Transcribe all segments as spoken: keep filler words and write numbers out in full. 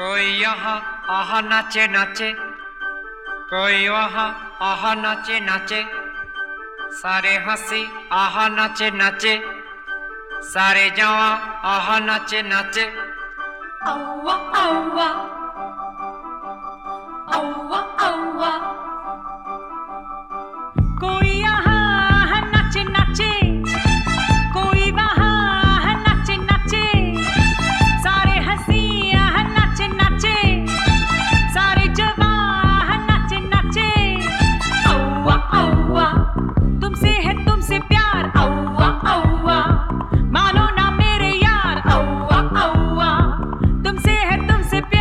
कोई यहाँ आहा नाचे नाचे, कोई वहाँ आहा नाचे नाचे, सारे हंसी आहा नाचे नाचे, सारे जवां आहा नाचे नाचे। औवा औवा औवा औवा, कोई यहाँ नाचे नाचे, कोई वहाँ नाचे नाचे, सारे हंसी यहाँ नाचे नाचे, सारे जवां नाचे नाचे। औवा औवा, तुमसे है तुमसे प्यार, औवा औवा, मानो ना मेरे यार, औवा औवा, तुमसे है तुमसे प्यार।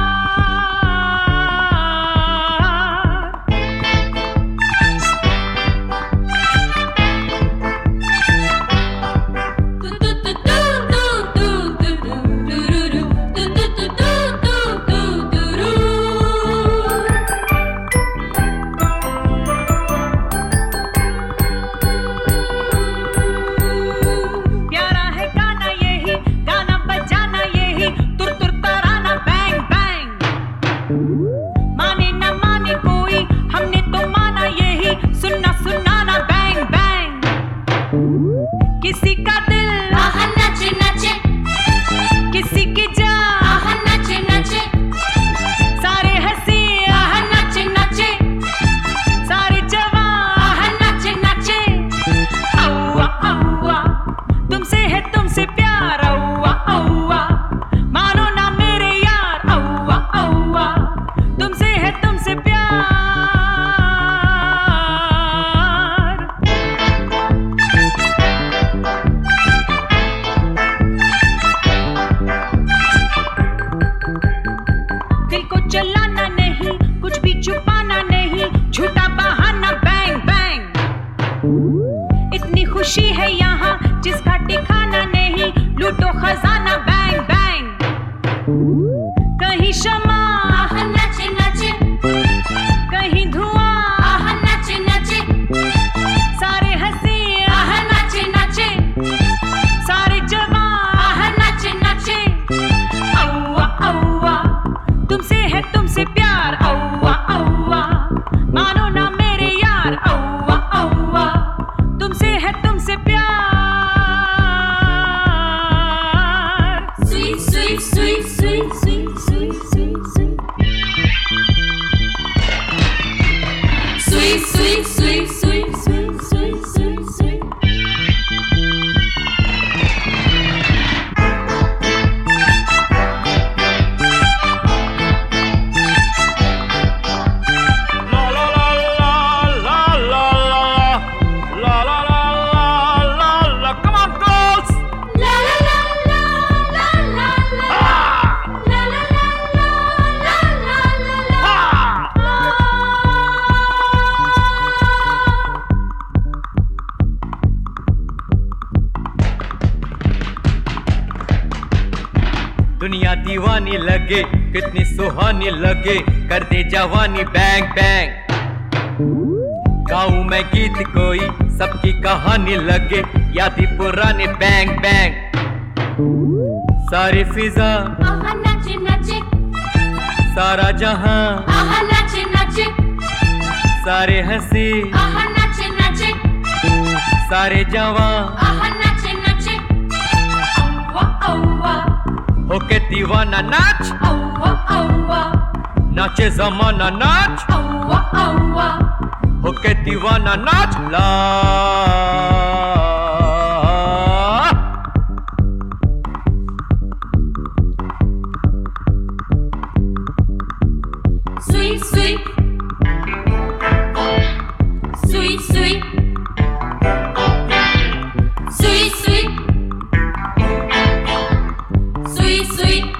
प्यारा है गाना यही, गाना बजाना यही, तुर तुर तराना बैंग बैंग। माने न माने कोई, हमने तो माना यही, सुनना सुनाना बैंग बैंग। किसी का दिल आहा नाचे नाचे, किसी की जान आहा नाचे नाचे, सारे हंसी आहा नाचे नाचे, सारे जवां आहा नाचे नाचे। औवा औवा, तुमसे है तुमसे प्यार, औवा औवा, मानो ना मेरे यार, औवा औवा, तुमसे है तुमसे प्यार। दिल को चलाना नहीं, कुछ भी छुपाना नहीं, झूठा बहाना बैंग बैंग। इतनी खुशी है यहाँ जिसका ठिकाना नहीं, लूटो खजाना बैंग बैंग। कहीं शमा आहा नाचे नाचे, कहीं धुआं आहा नाचे नाचे, सारे हंसी आहा नाचे नाचे, सारे जवां आहा नाचे नाचे। औवा औवा, तुमसे है तुमसे प्यार, औवा औवा, मानो ना मेरे यार, औवा औवा, तुमसे है तुमसे प्यार। Sweet sweet sweet sweet sweet sweet sweet sweet, sweet sweet sweet sweet sweet sweet sweet sweet. La la la la la la la la la la la la. Come on, girls! La la la la la la la, Ah! la la la la la la la la. दुनिया दीवानी लगे, कितनी सुहानी लगे, कर दे जवानी bang bang. गाऊं मैं गीत कोई, सबकी कहानी लगे, यादी पुरानी बैंग बैंग। सारी फिजा आहा नाचे नाचे, सारा जहां, आहा नाचे नाचे, सारे हंसी आहा नाचे नाचे, सारे जवां आहा नाचे नाचे। औवा औवा होके दीवाना नाच, औवा औवा, नाचे जमाना नाच, औवा औवा, होके दीवाना नाच। ला sweet sweet sweet sweet sweet sweet sweet sweet